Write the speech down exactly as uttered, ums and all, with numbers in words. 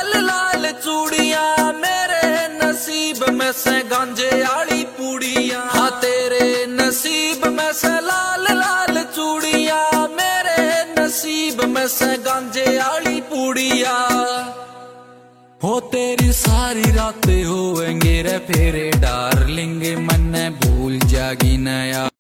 लाल लाल चूड़ियां, मेरे नसीब में से गांजे आली पूड़ियां। हाँ तेरे नसीब में से लाल लाल चूड़ियां, मेरे नसीब में से गांजे आली पूड़ियां। हो तेरी सारी रातें होएंगे रे फेरे डार्लिंग, मन भूल जागी नया।